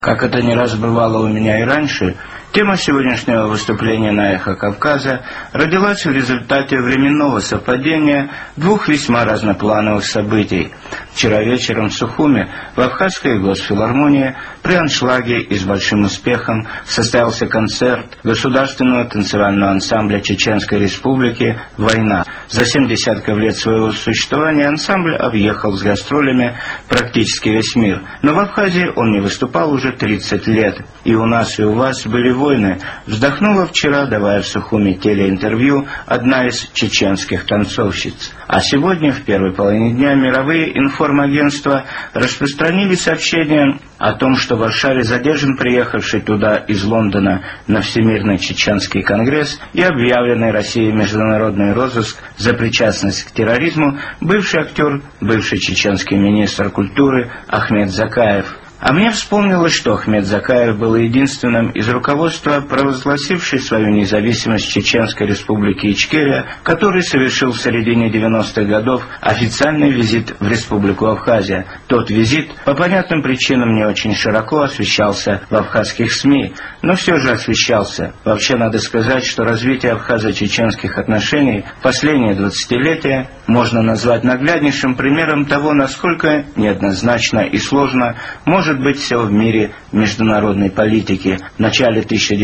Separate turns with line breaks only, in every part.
Как это не раз бывало у меня и раньше, тема сегодняшнего выступления на «Эхо Кавказа» родилась в результате временного совпадения двух весьма разноплановых событий. Вчера вечером в Сухуми в Абхазской госфилармонии при аншлаге и с большим успехом состоялся концерт государственного танцевального ансамбля Чеченской Республики «Война». За 7 десятков лет своего существования ансамбль объехал с гастролями практически весь мир, но в Абхазии он не выступал уже 30 лет. И у нас, и у вас были войны, вздохнула вчера, давая в Сухуми телеинтервью, одна из чеченских танцовщиц. А сегодня, в первой половине дня, мировые информагентства распространили сообщение о том, что в Варшаве задержан приехавший туда из Лондона на Всемирный чеченский конгресс и объявленный Россией международный розыск за причастность к терроризму бывший актер, бывший чеченский министр культуры Ахмед Закаев. А мне вспомнилось, что Ахмед Закаев был единственным из руководства, провозгласившей свою независимость Чеченской Республики Ичкерия, который совершил в середине 90-х годов официальный визит в Республику Абхазия. Тот визит по понятным причинам не очень широко освещался в абхазских СМИ, но все же освещался. Вообще надо сказать, что развитие абхазо-чеченских отношений в последние 20-летия можно назвать нагляднейшим примером того, насколько неоднозначно и сложно может быть все в мире международной политики. В начале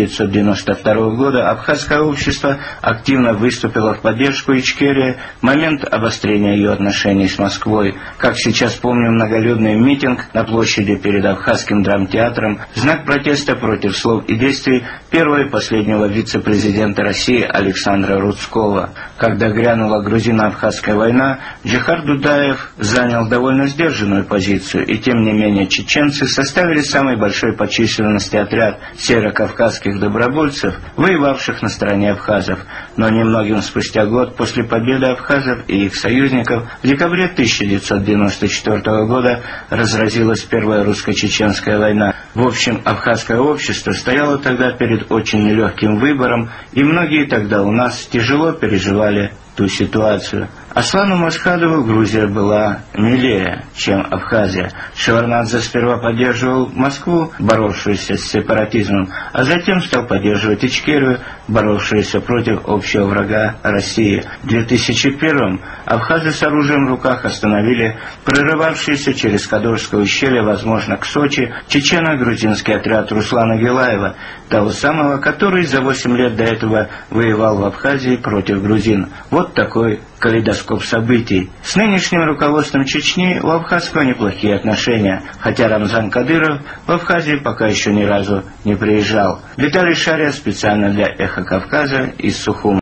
1992 года абхазское общество активно выступило в поддержку Ичкерии в момент обострения ее отношений с Москвой. Как сейчас помню, многолюдный митинг на площади перед Абхазским драмтеатром в знак протеста против слов и действий первого и последнего вице-президента России Александра Рудского. Когда грянула грузино-абхазская война, Джихар Дудаев занял довольно сдержанную позицию, и тем не менее чеченцы составили самый большой по численности отряд северокавказских добровольцев, воевавших на стороне абхазов. Но немногим спустя год после победы абхазов и их союзников в декабре 1994 года разразилась Первая русско-чеченская война. В общем, абхазское общество стояло тогда перед очень нелегким выбором, и многие тогда у нас тяжело переживали ту ситуацию. Аслану Масхадову Грузия была милее, чем Абхазия. Шеварднадзе сперва поддерживал Москву, боровшуюся с сепаратизмом, а затем стал поддерживать Ичкерию, боровшуюся против общего врага России. В 2001-м абхазы с оружием в руках остановили прорывавшийся через Кадорское ущелье, возможно, к Сочи, чечено-грузинский отряд Руслана Гилаева, того самого, который за 8 лет до этого воевал в Абхазии против грузин. Вот такой калейдоскоп событий. С нынешним руководством Чечни у абхазского неплохие отношения, хотя Рамзан Кадыров в Абхазии пока еще ни разу не приезжал. Виталий Шария специально для «Эхо Кавказа» из Сухуми.